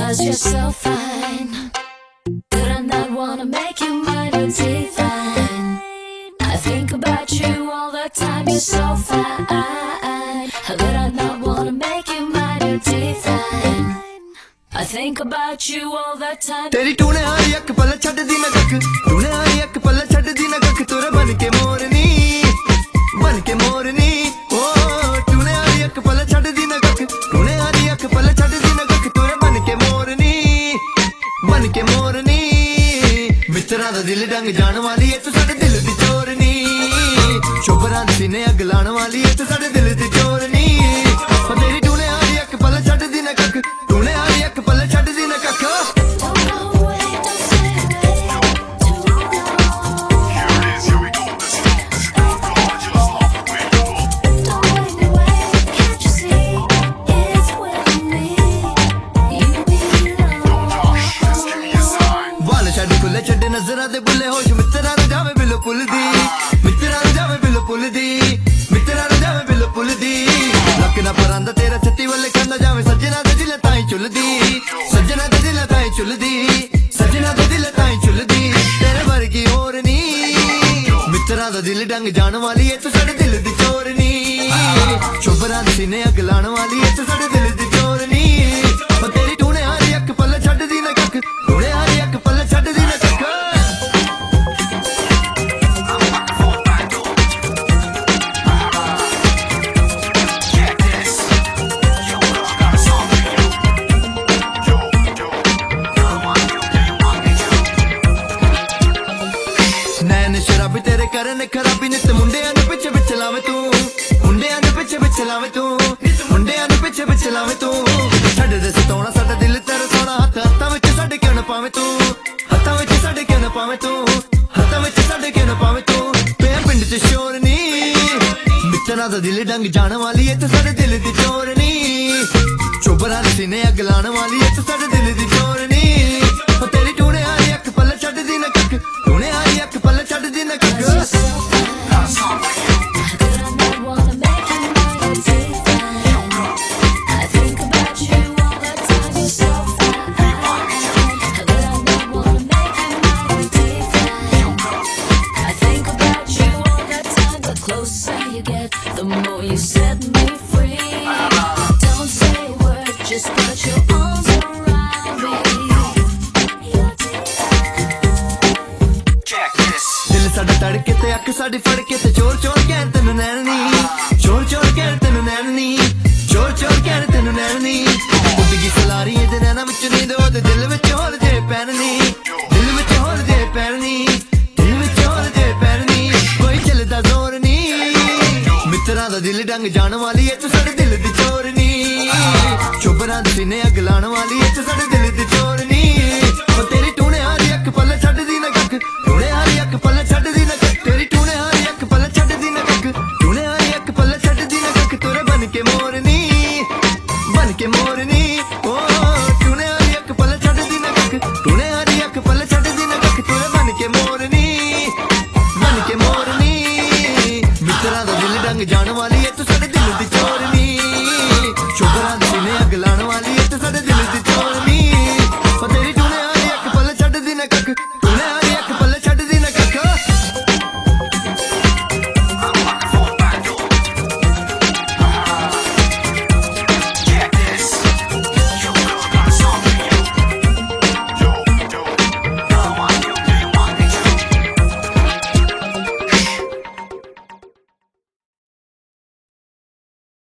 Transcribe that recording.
'Cause you're so fine. Did I not wanna make you my new divine? I think about you all the time, you're so fine. Did I not wanna make you my new divine? I think about you all the time. तेरी टूने आई अख पल छड़ दी ना कख, टूने आई अख पल छड़ दी ना कख, तोरे बन के मोरनी ओ टूने आई अख पल छड़ दी ना कख, टूने आई अख पल छड़ दी ना कख, तोरे बन के मोरनी मित्रा दा दिल डंग जान वाली है तू साडे दिल दी चोरनी, शोभरां दे सीने अग लाण वाली है तू साडे दिल दी चोरनी। ओ तेरी टूने आई अख पल छड़ दी ना कख, टूने आई अख पल छड़ दी ना कख। छड़े नजरा दे बुले होश मित्रा नु जावे बिलो पुल दी, मित्रा नु जावे बिलो पुल दी, मित्रा नु जावे बिलो पुल दी। लक ना परांदा तेरा छत्ती वाले कंदा जावे सजना दे दिल ताई चुलदी, सजना दे दिल ताई चुलदी, सजना दे दिल ताई चुलदी। तेरे वर्गी और नी मित्रा दा दिल डंग जान वाली है तू साडे दिल दी चोरनी, शोभरां दे सीने अग लाण वाली है तू साडे दिल दी चोरनी। ओ तेरी टूने हारी अख पल छड़ दी ना कख, टूने हारी अख पल छड़ दी ना कख। शराबी तेरे करन खराबी नित मुंडियां दे पिछे पिछे लावे तू, मुंडियां दे पिछे पिछे लावे तू, मुंडियां दे पिछे पिछे लावे तू। छड़ दे सताउणा साडा दिल तेरे सोना, हत्थ हत्थां विच साडे क्यों न पावे तू, हत्थां विच साडे क्यों न पावे तू, हत्थां विच साडे क्यों न पावे तू। पे पिंड च शोर नी मित्रा दा दिल डंग जाण वाली है तू साडे दिल दी चोरनी, शोभरां दे सीने अग लाण वाली है तू साडे दिल दी चोरनी। ओ तेरी टूने हारी अख पल छड़ दी ना कख, टूने हारी अख पल छड़ दी ना कख। The more you set me free, don't say a word, just put your arms around me. दिल साडा तड़के ते अख साडी फड़ के ते चोर चोर कहन तेनु नैननी, चोर चोर कहन तेनु नैननी, चोर चोर कहन तेनु नैननी। उडगी सलारी दे नैना विच नींद ओदे दिल विच होल जे पैननी, दिल विच होल जे पैननी, दिल विच होल जे पैननी। कोई चलदा जोर नी मित्रा दा दिल डंग जाण वाली है तू साडे दिल दी चोरनी, शोभरां दे सीने अग लाण वाली है तू साडे दिल दी चोरनी।